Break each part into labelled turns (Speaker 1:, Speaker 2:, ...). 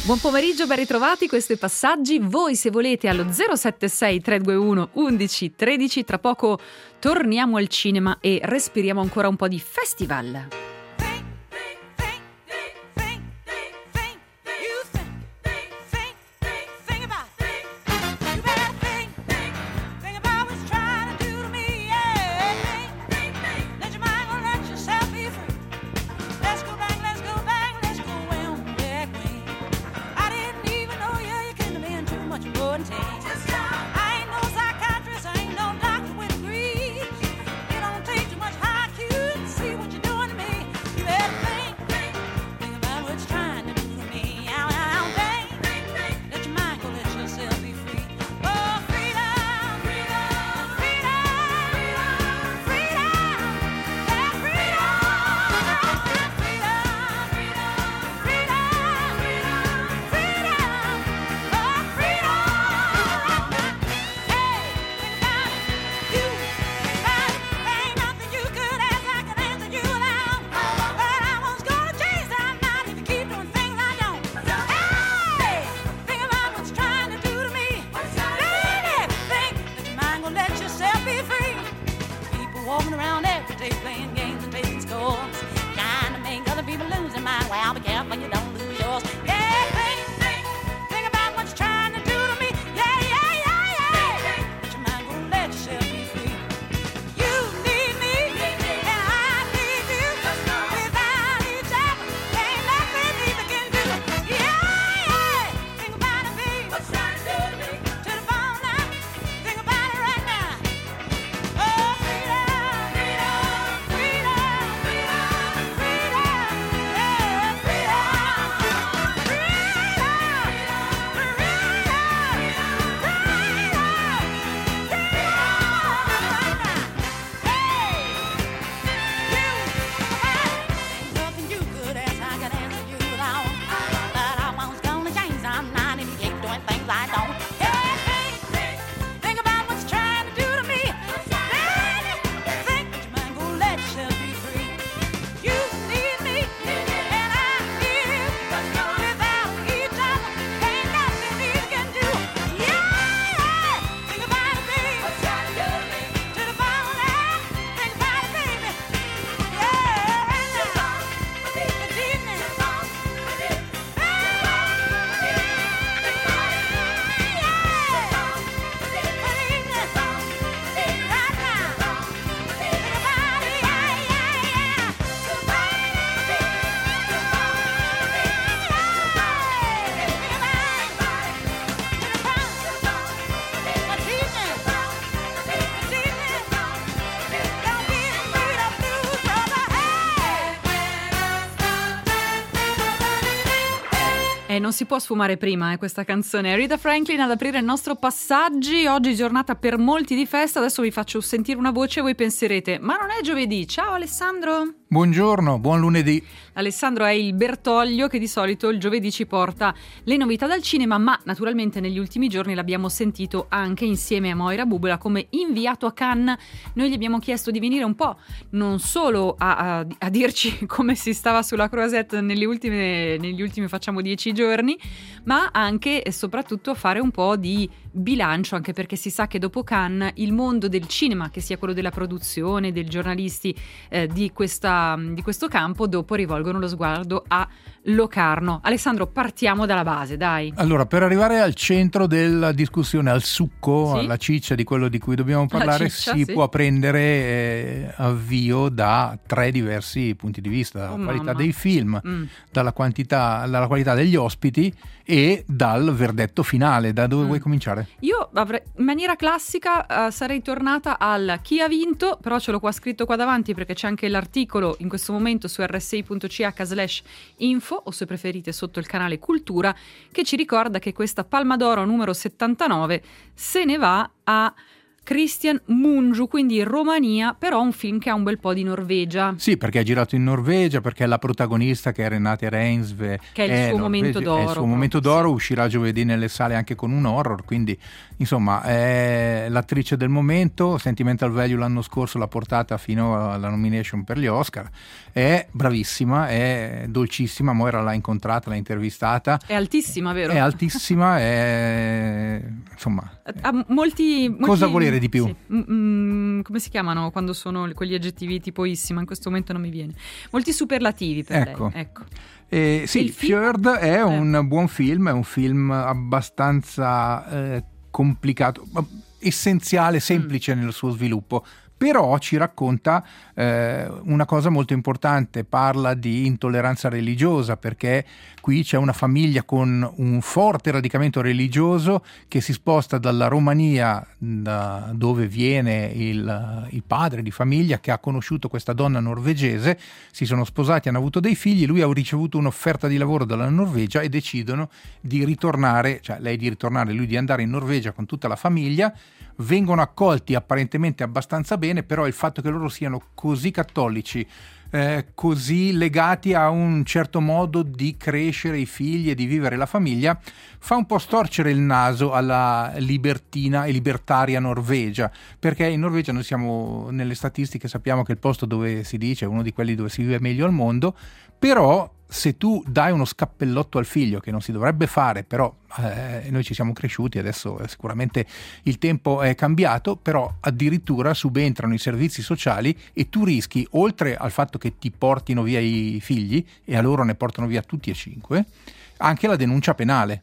Speaker 1: Buon pomeriggio, ben ritrovati, questo è Passaggi. Voi se volete allo 076 321 11 13. Tra poco torniamo al cinema e respiriamo ancora un po' di festival. Non si può sfumare prima questa canzone. Rita Franklin ad aprire il nostro Passaggi. Oggi giornata per molti di festa. Adesso vi faccio sentire una voce e voi penserete: ma non è giovedì? Ciao Alessandro.
Speaker 2: Buongiorno, buon lunedì.
Speaker 1: Alessandro è il Bertoglio che di solito il giovedì ci porta le novità dal cinema, ma naturalmente negli ultimi giorni l'abbiamo sentito anche insieme a Moira Bubola come inviato a Cannes. Noi gli abbiamo chiesto di venire un po' non solo a dirci come si stava sulla Croisette negli ultimi facciamo 10 giorni, ma anche e soprattutto fare un po' di bilancio, anche perché si sa che dopo Cannes il mondo del cinema, che sia quello della produzione, dei giornalisti di questo campo, dopo rivolgono lo sguardo a Locarno. Alessandro, partiamo dalla base, dai. Allora, per arrivare al centro della discussione, al succo,
Speaker 2: sì, alla ciccia di quello di cui dobbiamo parlare, può prendere avvio da 3 diversi punti di vista: dalla qualità dei film, dalla qualità degli ospiti e dal verdetto finale. Da dove vuoi cominciare?
Speaker 1: Io in maniera classica sarei tornata al chi ha vinto, però ce l'ho qua scritto qua davanti perché c'è anche l'articolo in questo momento su rsi.ch/info, o se preferite sotto il canale Cultura, che ci ricorda che questa Palma d'Oro numero 79 se ne va a Christian Mungiu, quindi Romania, però un film che ha un bel po' di Norvegia.
Speaker 2: Sì, perché è girato in Norvegia, perché la protagonista, che è Renate Reinsve,
Speaker 1: che è il suo momento d'oro.
Speaker 2: È il suo momento d'oro, uscirà giovedì nelle sale anche con un horror, quindi insomma è l'attrice del momento. Sentimental Value l'anno scorso l'ha portata fino alla nomination per gli Oscar. È bravissima, è dolcissima. Moira l'ha incontrata, l'ha intervistata.
Speaker 1: È altissima, vero?
Speaker 2: È altissima, insomma.
Speaker 1: Ha molti
Speaker 2: cosa volere di più?
Speaker 1: Sì. Come si chiamano quando sono quegli aggettivi tipoissima? In questo momento non mi viene. Molti superlativi per lei. Ecco.
Speaker 2: Sì, Fjord è un buon film, è un film abbastanza complicato, essenziale, semplice nel suo sviluppo. Però ci racconta una cosa molto importante, parla di intolleranza religiosa, perché qui c'è una famiglia con un forte radicamento religioso che si sposta dalla Romania, da dove viene il padre di famiglia, che ha conosciuto questa donna norvegese, si sono sposati, hanno avuto dei figli, lui ha ricevuto un'offerta di lavoro dalla Norvegia e decidono di ritornare, cioè lei di ritornare, lui di andare in Norvegia con tutta la famiglia. Vengono accolti apparentemente abbastanza bene, però il fatto che loro siano così cattolici, così legati a un certo modo di crescere i figli e di vivere la famiglia, fa un po' storcere il naso alla libertina e libertaria Norvegia, perché in Norvegia noi siamo, nelle statistiche sappiamo che il posto dove si dice è uno di quelli dove si vive meglio al mondo, però se tu dai uno scappellotto al figlio, che non si dovrebbe fare, però noi ci siamo cresciuti, adesso sicuramente il tempo è cambiato, però addirittura subentrano i servizi sociali e tu rischi, oltre al fatto che ti portino via i figli, e a loro ne portano via tutti e 5, anche la denuncia penale.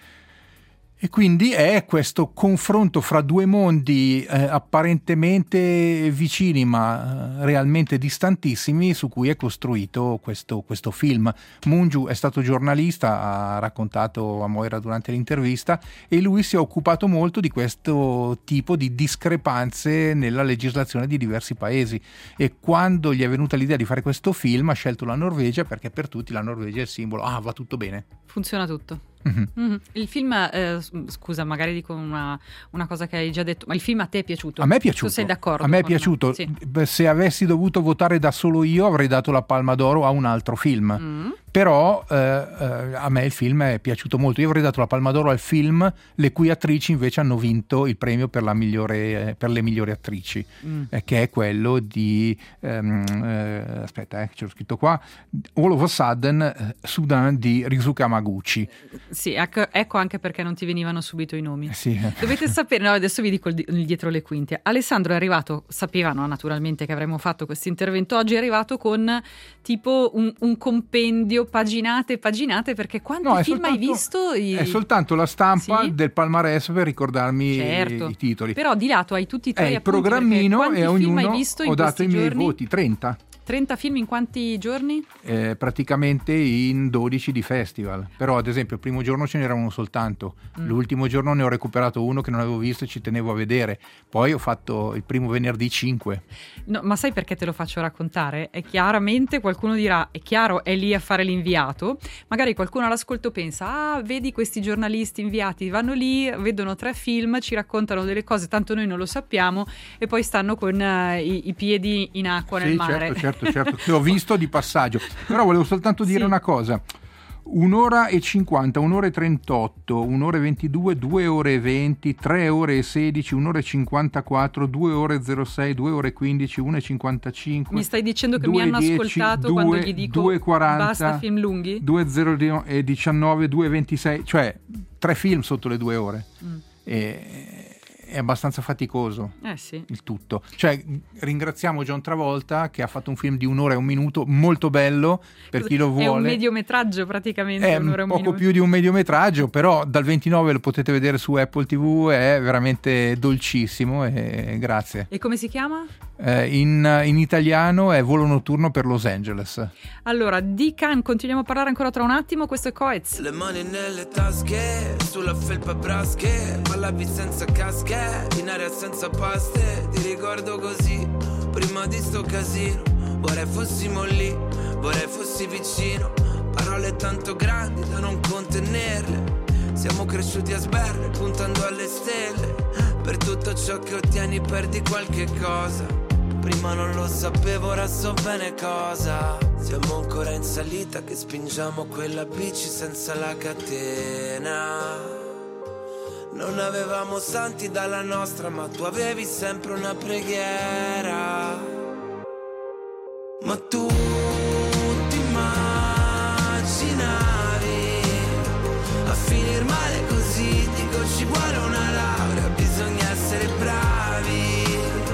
Speaker 2: E quindi è questo confronto fra due mondi apparentemente vicini ma realmente distantissimi, su cui è costruito questo film. Mungiu è stato giornalista, ha raccontato a Moira durante l'intervista, e lui si è occupato molto di questo tipo di discrepanze nella legislazione di diversi paesi, e quando gli è venuta l'idea di fare questo film ha scelto la Norvegia, perché per tutti la Norvegia è il simbolo, va tutto bene.
Speaker 1: Funziona tutto. Il film, scusa, magari dico una cosa che hai già detto, ma il film a te è piaciuto?
Speaker 2: A me è piaciuto.
Speaker 1: Tu sei d'accordo?
Speaker 2: A me è piaciuto. Sì. Se avessi dovuto votare da solo io avrei dato la Palma d'Oro a un altro film. Però a me il film è piaciuto molto. Io avrei dato la Palma d'Oro al film le cui attrici invece hanno vinto il premio per le migliori attrici, che è quello di aspetta, ce l'ho scritto qua, All of a Sudden, Sudan di Rizuka Hamaguchi.
Speaker 1: Sì, ecco anche perché non ti venivano subito i nomi.
Speaker 2: Sì.
Speaker 1: Dovete sapere, no, adesso vi dico il dietro le quinte. Alessandro è arrivato, sapevano naturalmente che avremmo fatto questo intervento oggi, è arrivato con tipo un compendio, paginate, perché quanti film hai visto?
Speaker 2: È soltanto la stampa del palmarès per ricordarmi i titoli.
Speaker 1: Però di lato hai tutti i tuoi appunti,
Speaker 2: il programmino, e ognuno
Speaker 1: hai visto
Speaker 2: ho dato i miei voti, 30
Speaker 1: film in quanti giorni?
Speaker 2: Praticamente in 12 di festival, però ad esempio il primo giorno ce n'era uno soltanto, l'ultimo giorno ne ho recuperato uno che non avevo visto e ci tenevo a vedere, poi ho fatto il primo venerdì 5.
Speaker 1: No, ma sai perché te lo faccio raccontare? È chiaramente, qualcuno dirà, è chiaro, è lì a fare l'inviato, magari qualcuno all'ascolto pensa, vedi questi giornalisti inviati, vanno lì, vedono 3 film, ci raccontano delle cose, tanto noi non lo sappiamo, e poi stanno con i piedi in acqua nel mare.
Speaker 2: Certo, che ho visto di passaggio, però volevo soltanto dire una cosa: 1 ora e 50, 1 ora e 38, 1 ora e 22, 2 ore e 20, 3 ore e 16, 1 ora e 54, 2 ore e 06, 2 ore e 15, 1 e 55.
Speaker 1: Mi stai dicendo che mi hanno 10, ascoltato 2, quando gli dico
Speaker 2: 2,40,
Speaker 1: basta film lunghi?
Speaker 2: 2 e 19, 2 e 26, cioè 3 film sotto le 2 ore. È abbastanza faticoso il tutto. Cioè, ringraziamo John Travolta che ha fatto un film di 1 ora e 1 minuto molto bello per chi lo vuole.
Speaker 1: È un mediometraggio praticamente.
Speaker 2: È
Speaker 1: 1 ora e 1
Speaker 2: poco
Speaker 1: minuto.
Speaker 2: Più di un mediometraggio, però dal 29 lo potete vedere su Apple TV, è veramente dolcissimo, e grazie.
Speaker 1: E come si chiama?
Speaker 2: In italiano è Volo notturno per Los Angeles.
Speaker 1: Allora, di Cannes continuiamo a parlare ancora tra un attimo. Questo è Coez.
Speaker 3: Le mani nelle tasche, sulla felpa brasche, ballavi senza casche, in aria senza paste. Ti ricordo così, prima di sto casino. Vorrei fossimo lì, vorrei fossi vicino. Parole tanto grandi da non contenerle. Siamo cresciuti a sberle, puntando alle stelle. Per tutto ciò che ottieni perdi qualche cosa. Prima non lo sapevo, ora so bene cosa. Siamo ancora in salita che spingiamo quella bici senza la catena. Non avevamo santi dalla nostra, ma tu avevi sempre una preghiera. Ma tu ti immaginavi a finir male così? Dico ci vuole una laurea, bisogna essere bravi.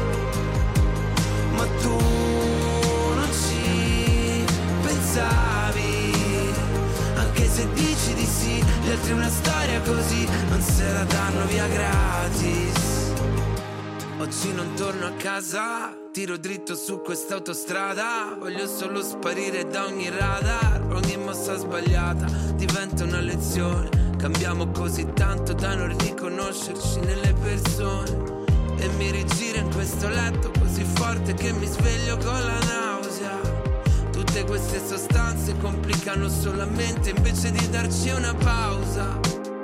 Speaker 3: Ma tu non ci pensavi, anche se dici di sì, gli altri una storia così non se la danno via gratis. Oggi non torno a casa, tiro dritto su quest'autostrada. Voglio solo sparire da ogni radar. Ogni mossa sbagliata diventa una lezione. Cambiamo così tanto da non riconoscerci nelle persone. E mi rigiro in questo letto così forte che mi sveglio con la nausea. Tutte queste sostanze complicano solamente invece di darci una pausa.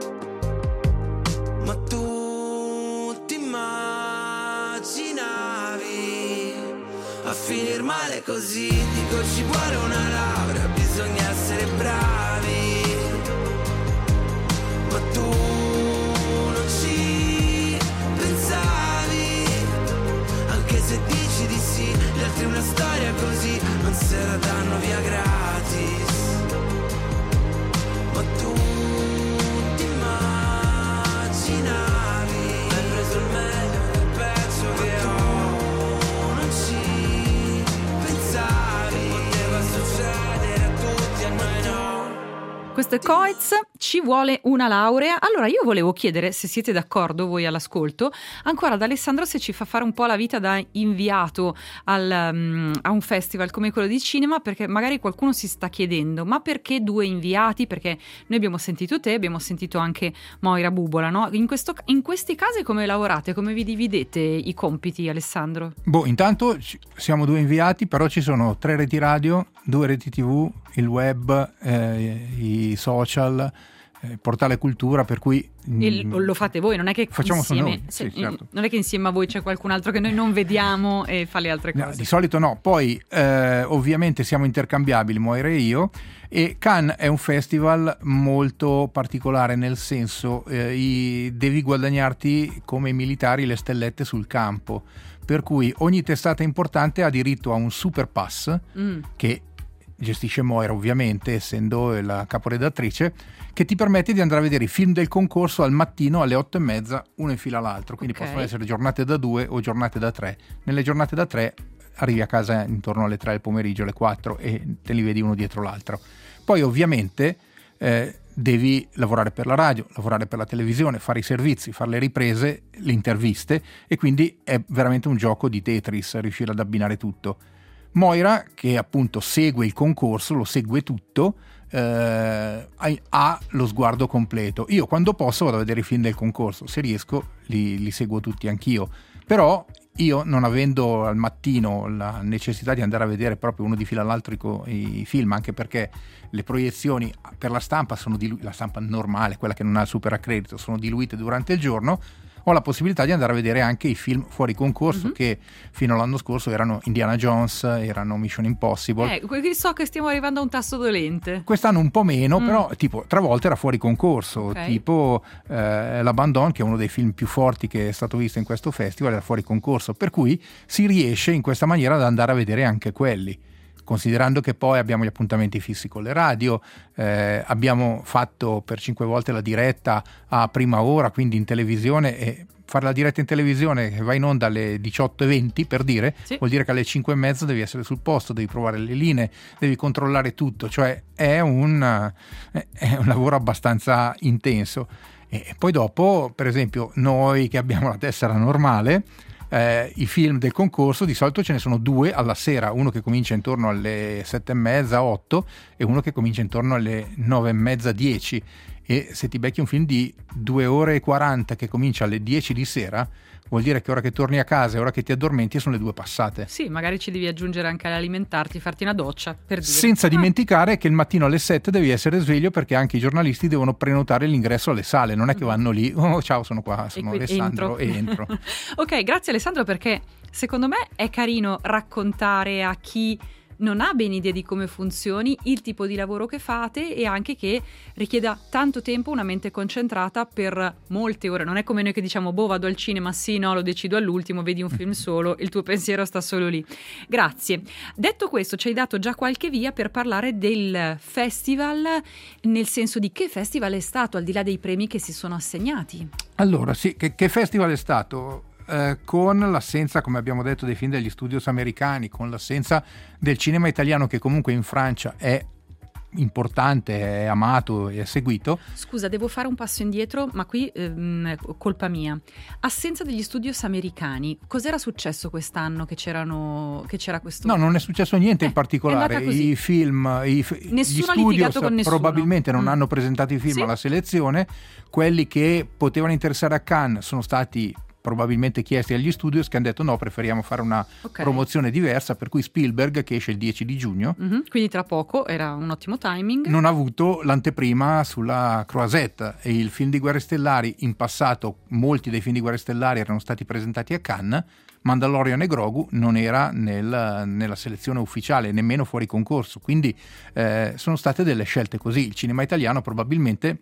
Speaker 3: Ma tu ti immaginavi a finir male così? Dico ci vuole una laurea, bisogna essere bravi. Ma tu non ci pensavi, anche se dici di sì, gli altri una storia così non se la danno via gratis. Ma tu ti immaginavi, hai preso il meglio del peggio che ho. Non ci pensavi, poteva succedere a tutti, a noi no.
Speaker 1: Questo è Coez, ci vuole una laurea. Allora io volevo chiedere, se siete d'accordo voi all'ascolto, ancora ad Alessandro se ci fa fare un po' la vita da inviato a un festival come quello di cinema, perché magari qualcuno si sta chiedendo ma perché 2 inviati? Perché noi abbiamo sentito te, abbiamo sentito anche Moira Bubola, no? In questi casi come lavorate? Come vi dividete i compiti, Alessandro?
Speaker 2: Intanto siamo 2 inviati, però ci sono 3 reti radio, 2 reti TV, il web, i social, portale cultura, per cui
Speaker 1: lo fate voi, non è che
Speaker 2: facciamo
Speaker 1: insieme,
Speaker 2: noi, sì, certo.
Speaker 1: Non è che insieme a voi c'è qualcun altro che noi non vediamo e fa le altre cose.
Speaker 2: No, di solito no. Poi ovviamente siamo intercambiabili, Moira e io, e Cannes è un festival molto particolare, nel senso devi guadagnarti come i militari le stellette sul campo, per cui ogni testata importante ha diritto a un super pass che gestisce Moira, ovviamente, essendo la caporedattrice, che ti permette di andare a vedere i film del concorso al mattino alle 8:30, uno in fila all'altro, quindi possono essere giornate da 2 o giornate da 3. Nelle giornate da 3 arrivi a casa intorno alle 3 del pomeriggio, alle 4, e te li vedi uno dietro l'altro. Poi ovviamente devi lavorare per la radio, lavorare per la televisione, fare i servizi, fare le riprese, le interviste, e quindi è veramente un gioco di Tetris riuscire ad abbinare tutto. Moira, che appunto segue il concorso, lo segue tutto, ha lo sguardo completo. Io quando posso vado a vedere i film del concorso, se riesco li seguo tutti anch'io, però io, non avendo al mattino la necessità di andare a vedere proprio uno di fila all'altro i film, anche perché le proiezioni per la stampa sono la stampa normale, quella che non ha il super accredito, sono diluite durante il giorno, ho la possibilità di andare a vedere anche i film fuori concorso, che fino all'anno scorso erano Indiana Jones, erano Mission Impossible.
Speaker 1: So che stiamo arrivando a un tasto dolente.
Speaker 2: Quest'anno un po' meno, però tipo Travolta era fuori concorso, tipo L'Abandon, che è uno dei film più forti che è stato visto in questo festival, era fuori concorso, per cui si riesce in questa maniera ad andare a vedere anche quelli. Considerando che poi abbiamo gli appuntamenti fissi con le radio, abbiamo fatto per 5 volte la diretta a prima ora, quindi in televisione, e fare la diretta in televisione che va in onda alle 18:20, per dire, vuol dire che alle 5:30 devi essere sul posto, devi provare le linee, devi controllare tutto, cioè è un lavoro abbastanza intenso. E poi dopo, per esempio, noi che abbiamo la tessera normale, i film del concorso di solito ce ne sono 2 alla sera, uno che comincia intorno alle 7:30, 8, e uno che comincia intorno alle 9:30, 10, e se ti becchi un film di 2 ore e 40 che comincia alle 10 di sera, vuol dire che ora che torni a casa e ora che ti addormenti sono le 2 passate.
Speaker 1: Sì, magari ci devi aggiungere anche l'alimentarti, farti una doccia, per dire.
Speaker 2: Senza dimenticare che il mattino alle 7 devi essere sveglio, perché anche i giornalisti devono prenotare l'ingresso alle sale, non è che vanno lì, oh ciao sono qua, sono Alessandro e entro.
Speaker 1: Ok, grazie Alessandro, perché secondo me è carino raccontare a chi non ha ben idea di come funzioni il tipo di lavoro che fate, e anche che richieda tanto tempo, una mente concentrata per molte ore. Non è come noi che diciamo vado al cinema, sì, no, lo decido all'ultimo, vedi un film solo, il tuo pensiero sta solo lì. Grazie. Detto questo, ci hai dato già qualche via per parlare del festival, nel senso di che festival è stato, al di là dei premi che si sono assegnati.
Speaker 2: Allora sì, che festival è stato? Con l'assenza, come abbiamo detto, dei film degli studios americani, con l'assenza del cinema italiano, che comunque in Francia è importante, è amato e è seguito.
Speaker 1: Scusa, devo fare un passo indietro, ma qui colpa mia. Assenza degli studios americani. Cos'era successo quest'anno che c'era questo?
Speaker 2: No, non è successo niente in particolare. I film,
Speaker 1: nessuno
Speaker 2: gli studios
Speaker 1: litigato con nessuno.
Speaker 2: Probabilmente non hanno presentato i film alla selezione. Quelli che potevano interessare a Cannes sono stati probabilmente chiesti agli studios, che hanno detto no, preferiamo fare una promozione diversa, per cui Spielberg, che esce il 10 di giugno,
Speaker 1: quindi tra poco, era un ottimo timing,
Speaker 2: non ha avuto l'anteprima sulla Croisette, e il film di Guerre Stellari, in passato molti dei film di Guerre Stellari erano stati presentati a Cannes, Mandalorian e Grogu non era nella selezione ufficiale, nemmeno fuori concorso, quindi sono state delle scelte così. Il cinema italiano probabilmente,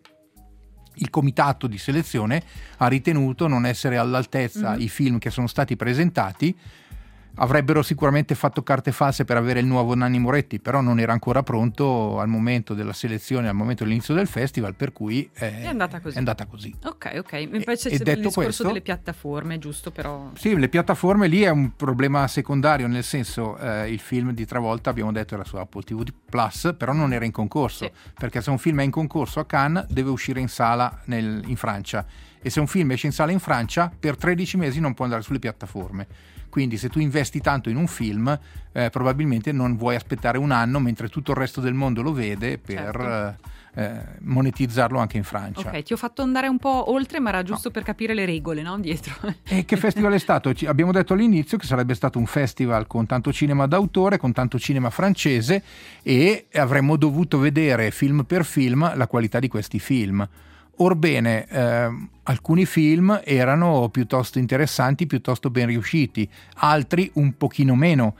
Speaker 2: il comitato di selezione ha ritenuto non essere all'altezza i film che sono stati presentati. Avrebbero sicuramente fatto carte false per avere il nuovo Nanni Moretti, però non era ancora pronto al momento della selezione, al momento dell'inizio del festival, per cui è andata così.
Speaker 1: Ok. Invece c'è il discorso delle piattaforme, giusto? Però
Speaker 2: sì, le piattaforme lì è un problema secondario, nel senso il film di Travolta, abbiamo detto, era su Apple TV Plus, però non era in concorso, perché se un film è in concorso a Cannes deve uscire in sala in Francia, e se un film esce in sala in Francia per 13 mesi non può andare sulle piattaforme. Quindi se tu investi tanto in un film, probabilmente non vuoi aspettare un anno mentre tutto il resto del mondo lo vede per monetizzarlo anche in Francia.
Speaker 1: Ok, ti ho fatto andare un po' oltre, ma era giusto per capire le regole, no? Dietro.
Speaker 2: E che festival è stato? Abbiamo detto all'inizio che sarebbe stato un festival con tanto cinema d'autore, con tanto cinema francese, e avremmo dovuto vedere film per film la qualità di questi film. Orbene, alcuni film erano piuttosto interessanti, piuttosto ben riusciti, altri un pochino meno.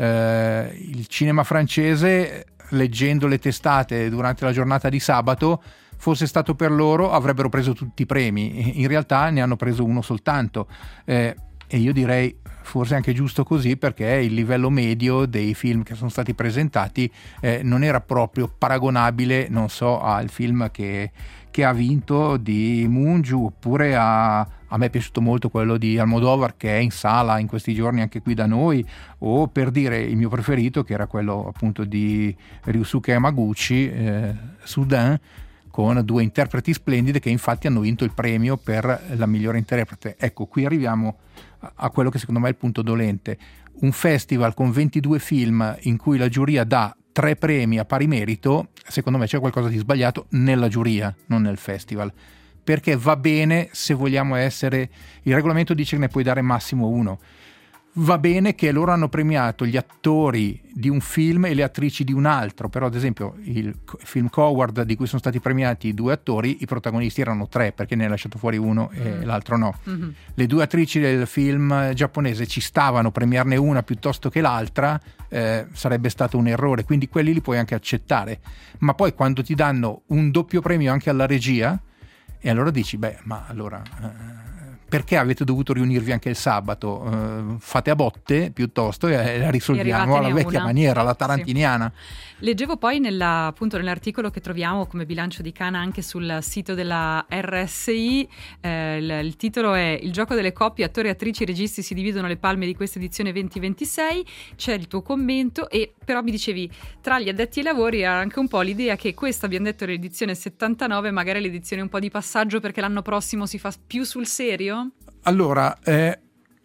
Speaker 2: Il cinema francese, leggendo le testate durante la giornata di sabato, fosse stato per loro avrebbero preso tutti i premi, in realtà ne hanno preso uno soltanto, e io direi forse anche giusto così, perché il livello medio dei film che sono stati presentati non era proprio paragonabile, non so, al film che ha vinto di Mungiu, oppure a me è piaciuto molto quello di Almodovar, che è in sala in questi giorni anche qui da noi, o per dire il mio preferito, che era quello appunto di Ryusuke Hamaguchi, Soudain, con 2 interpreti splendide che infatti hanno vinto il premio per la migliore interprete. Ecco, qui arriviamo a quello che secondo me è il punto dolente. Un festival con 22 film in cui la giuria dà 3 premi a pari merito, secondo me c'è qualcosa di sbagliato nella giuria, non nel festival, perché va bene se vogliamo essere, il regolamento dice che ne puoi dare massimo 1, va bene che loro hanno premiato gli attori di un film e le attrici di un altro, però ad esempio il film Coward, di cui sono stati premiati 2 attori, i protagonisti erano 3, perché ne ha lasciato fuori uno e l'altro no. Le 2 attrici del film giapponese ci stavano, premiarne una piuttosto che l'altra sarebbe stato un errore, quindi quelli li puoi anche accettare, ma poi quando ti danno un doppio premio anche alla regia, e allora dici ma allora perché avete dovuto riunirvi anche il sabato? Fate a botte piuttosto e la risolviamo alla vecchia maniera, alla tarantiniana.
Speaker 1: Sì. Leggevo poi appunto nell'articolo che troviamo come bilancio di Cannes anche sul sito della RSI, il titolo è "Il gioco delle coppie, attori, attrici, registi si dividono le palme di questa edizione 2026", c'è il tuo commento, e però mi dicevi tra gli addetti ai lavori era anche un po' l'idea che questa, abbiamo detto, è l'edizione 79, magari l'edizione un po' di passaggio perché l'anno prossimo si fa più sul serio?
Speaker 2: Allora,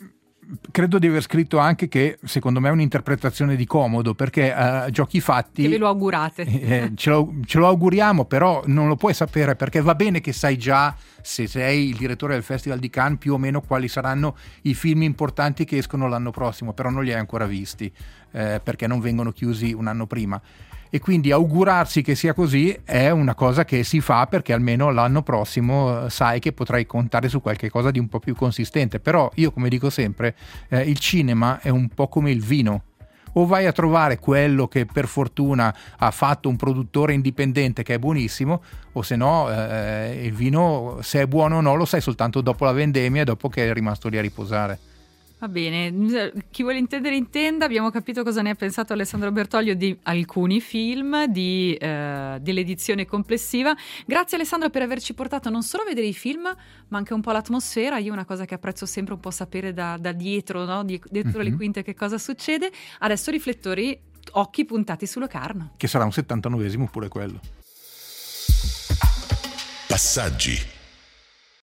Speaker 2: credo di aver scritto anche che secondo me è un'interpretazione di comodo, perché giochi fatti
Speaker 1: che ve lo augurate,
Speaker 2: ce lo auguriamo, però non lo puoi sapere, perché va bene che sai già, se sei il direttore del Festival di Cannes, più o meno quali saranno i film importanti che escono l'anno prossimo, però non li hai ancora visti, perché non vengono chiusi un anno prima. E quindi augurarsi che sia così è una cosa che si fa, perché almeno l'anno prossimo sai che potrai contare su qualche cosa di un po' più consistente. Però io, come dico sempre, il cinema è un po' come il vino: o vai a trovare quello che per fortuna ha fatto un produttore indipendente che è buonissimo, o se no il vino, se è buono o no, lo sai soltanto dopo la vendemmia e dopo che è rimasto lì a riposare.
Speaker 1: Va bene, chi vuole intendere intenda. Abbiamo capito cosa ne ha pensato Alessandro Bertoglio di alcuni film, dell'edizione complessiva. Grazie Alessandro per averci portato non solo a vedere i film, ma anche un po' l'atmosfera. Io una cosa che apprezzo sempre un po' sapere da dietro, no? Dietro le quinte che cosa succede. Adesso riflettori, occhi puntati su Locarno.
Speaker 2: Che sarà un 79esimo pure quello.
Speaker 4: Passaggi.